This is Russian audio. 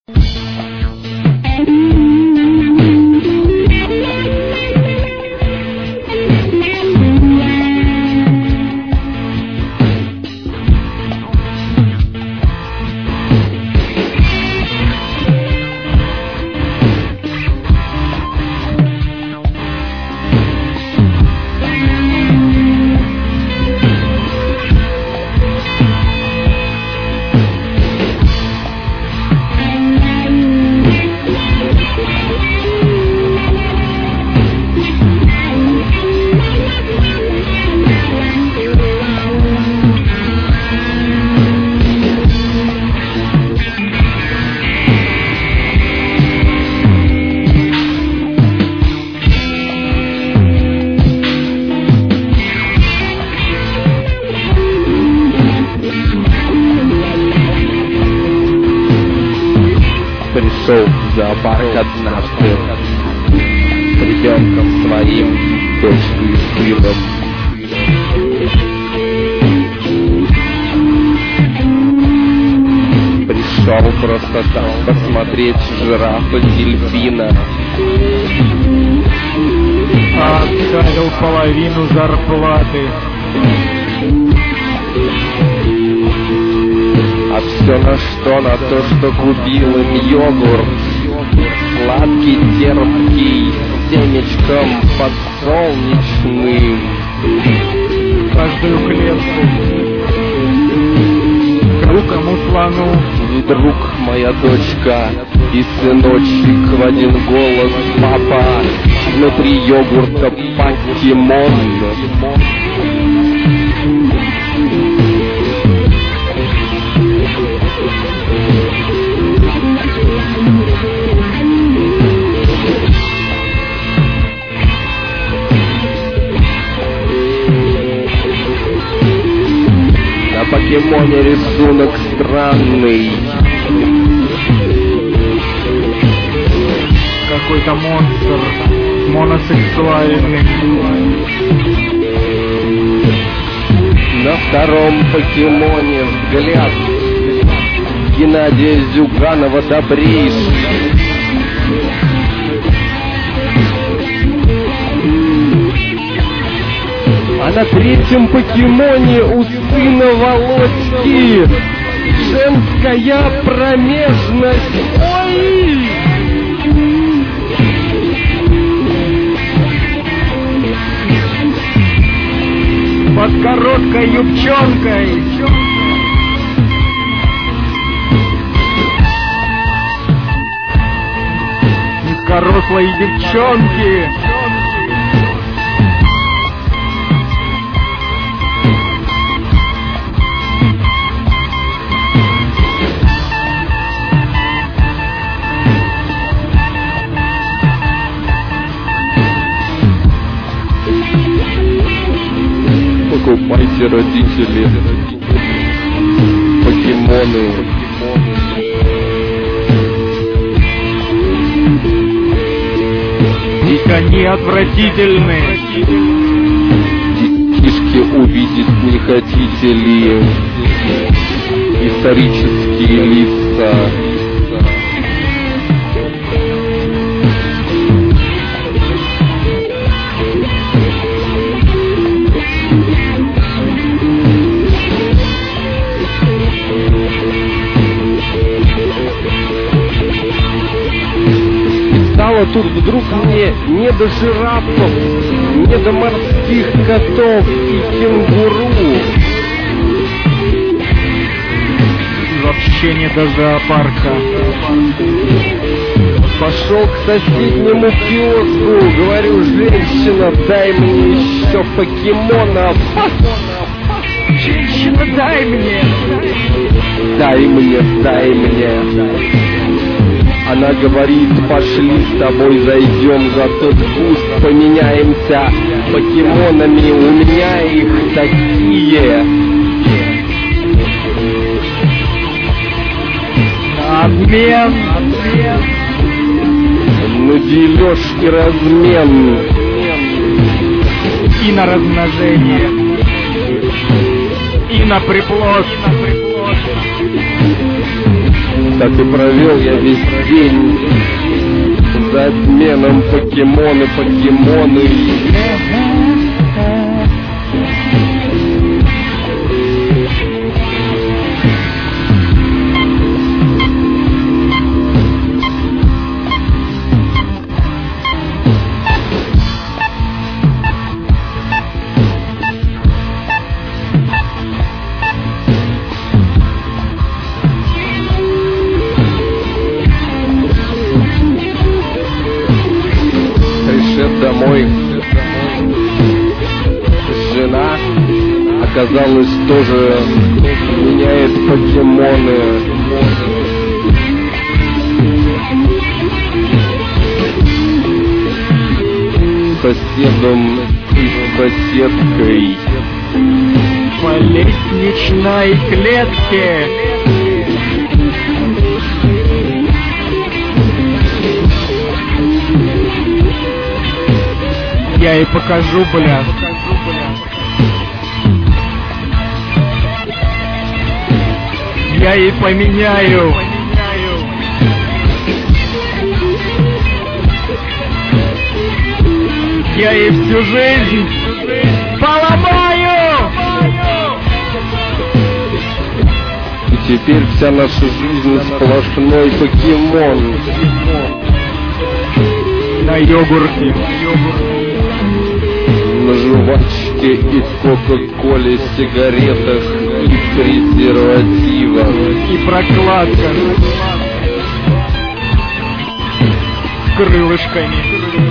Пришел в зоопарк однажды с ребенком своим, дочкой и сыном. Пришел просто так посмотреть жирафа, дельфина. Отдал половину зарплаты. А все на что? На то, что купил им йогурт. Сладкий, терпкий, с семечком подсолнечным. Каждую клетку. Крупному слону. Вдруг моя дочка и сыночек в один голос: папа, внутри йогурта покемон. На покемоне рисунок странный. Какой-то монстр моносексуальный. На втором покемоне взгляд Геннадия Зюганова добрейший. А на третьем покемоне у сына Володьки женская промежность. Ой! Под короткой юбчонкой. Низкорослой девчонки. Покупайте, родители, покемоны. Ведь они отвратительны. Детишки, увидеть не хотите ли исторические лица? Стало тут вдруг мне не до жирафов, не до морских котов и кенгуру. Вообще не до зоопарка. Пошел к соседнему киоску, говорю: женщина, дай мне еще покемонов. Женщина, дай мне. Дай мне, дай мне. Она говорит: пошли с тобой зайдем за тот куст, поменяемся покемонами, у меня их такие. Обмен. Ну, дележ и размен. И на размножение. И на приплод. Так и провел я весь день за обменом покемоны. Домой. Жена оказалось тоже меняет покемоны. Соседом и соседкой по лестничной клетке. Я ей покажу, бля. Я ей поменяю. Я ей всю жизнь поломаю. И теперь вся наша жизнь сплошной покемон. На йогурте. На жвачке и кока-коле, сигаретах и презервативах. И прокладка с крылышками.